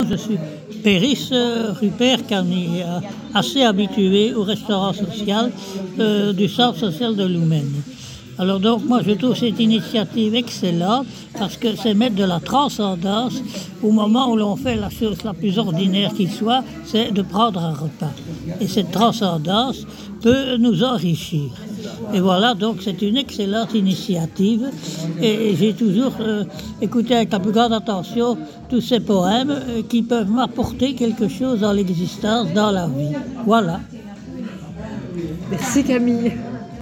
je suis Péris Rupert Carny, assez habitué au restaurant social du centre social de Loumen. Alors donc moi je trouve cette initiative excellente parce que c'est mettre de la transcendance au moment où l'on fait la chose la plus ordinaire qui soit, c'est de prendre un repas. Et cette transcendance peut nous enrichir. Et voilà, donc c'est une excellente initiative et j'ai toujours écouté avec la plus grande attention tous ces poèmes qui peuvent m'apporter quelque chose dans l'existence, dans la vie. Voilà. Merci Camille.